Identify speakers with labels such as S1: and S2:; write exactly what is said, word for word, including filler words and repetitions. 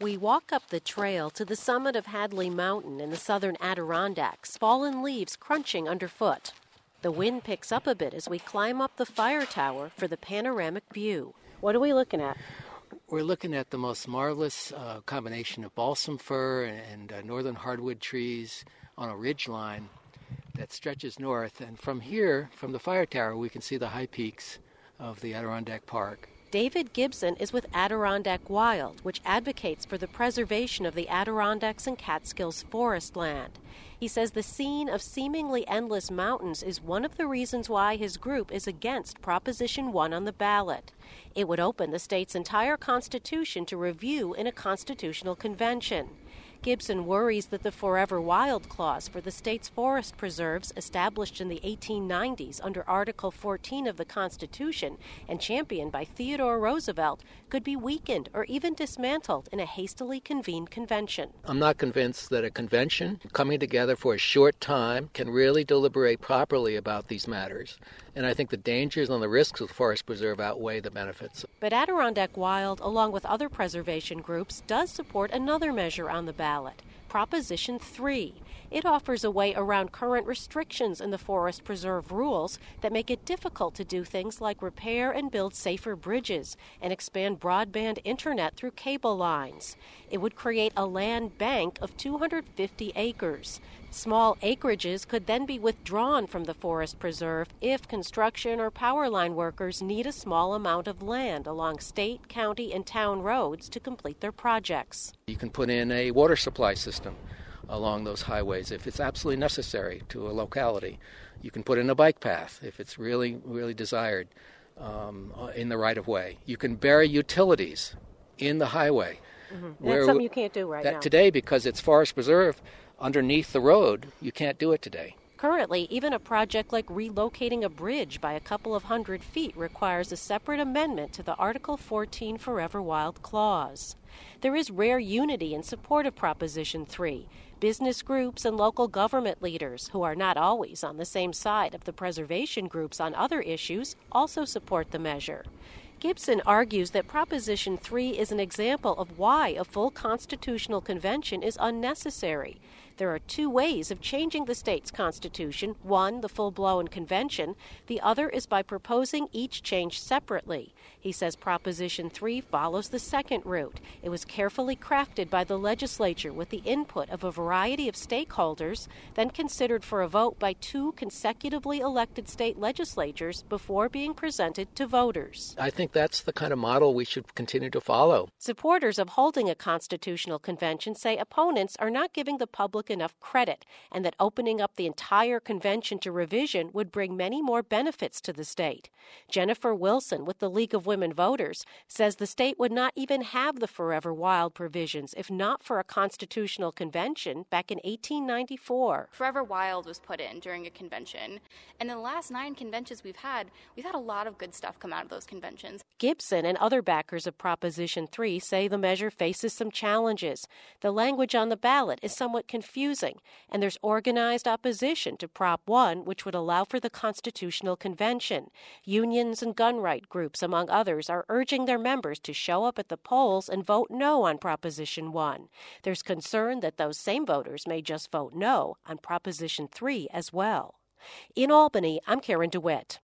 S1: We walk up the trail to the summit of Hadley Mountain in the southern Adirondacks, fallen leaves crunching underfoot. The wind picks up a bit as we climb up the fire tower for the panoramic view. What are we looking at?
S2: We're looking at the most marvelous uh, combination of balsam fir and, and uh, northern hardwood trees on a ridge line that stretches north. And from here, from the fire tower, we can see the high peaks of the Adirondack Park.
S1: David Gibson is with Adirondack Wild, which advocates for the preservation of the Adirondacks and Catskills forest land. He says the scene of seemingly endless mountains is one of the reasons why his group is against Proposition one on the ballot. It would open the state's entire constitution to review in a constitutional convention. Gibson worries that the Forever Wild clause for the state's forest preserves established in the eighteen nineties under Article fourteen of the Constitution and championed by Theodore Roosevelt could be weakened or even dismantled in a hastily convened convention.
S2: I'm not convinced that a convention coming together for a short time can really deliberate properly about these matters. And I think the dangers and the risks of the forest preserve outweigh the benefits.
S1: But Adirondack Wild, along with other preservation groups, does support another measure on the ballot, Proposition three. It offers a way around current restrictions in the forest preserve rules that make it difficult to do things like repair and build safer bridges and expand broadband internet through cable lines. It would create a land bank of two hundred fifty acres. Small acreages could then be withdrawn from the forest preserve if construction or power line workers need a small amount of land along state, county, and town roads to complete their projects.
S2: You can put in a water supply system along those highways if it's absolutely necessary to a locality. You can put in a bike path if it's really, really desired um, in the right of way. You can bury utilities in the highway.
S1: Mm-hmm. That's something you can't do right
S2: that
S1: now.
S2: Today, because it's forest preserve, underneath the road, you can't do it today.
S1: Currently, even a project like relocating a bridge by a couple of hundred feet requires a separate amendment to the Article fourteen Forever Wild clause. There is rare unity in support of Proposition three. Business groups and local government leaders, who are not always on the same side of the preservation groups on other issues, also support the measure. Gibson argues that Proposition three is an example of why a full constitutional convention is unnecessary. There are two ways of changing the state's constitution. One, the full-blown convention. The other is by proposing each change separately. He says Proposition three follows the second route. It was carefully crafted by the legislature with the input of a variety of stakeholders, then considered for a vote by two consecutively elected state legislatures before being presented to voters.
S2: I think that's the kind of model we should continue to follow.
S1: Supporters of holding a constitutional convention say opponents are not giving the public enough credit and that opening up the entire convention to revision would bring many more benefits to the state. Jennifer Wilson with the League of Women Voters says the state would not even have the Forever Wild provisions if not for a constitutional convention back in eighteen ninety-four.
S3: Forever Wild was put in during a convention, and in the last nine conventions we've had, we've had a lot of good stuff come out of those conventions.
S1: Gibson and other backers of Proposition three say the measure faces some challenges. The language on the ballot is somewhat confusing, and there's organized opposition to Prop one, which would allow for the Constitutional Convention. Unions and gun right groups, among others, are urging their members to show up at the polls and vote no on Proposition one. There's concern that those same voters may just vote no on Proposition three as well. In Albany, I'm Karen DeWitt.